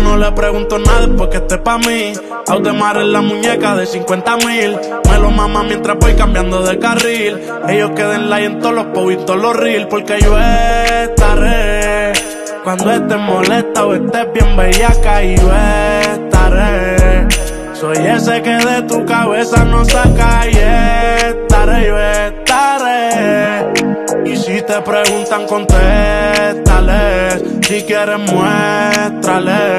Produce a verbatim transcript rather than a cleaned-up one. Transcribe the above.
no le pregunto nada después que esté pa' mí. Audemars en la muñeca de cincuenta mil. Me lo mama mientras voy cambiando de carril. Ellos queden like en todos los posts y todos los reels. Porque yo estaré cuando estés molesta o estés bien bellaca. Y yo estaré. Soy ese que de tu cabeza no saca. Y estaré, yo estaré. Y si te preguntan, contéstales. Si quieres, muéstrales.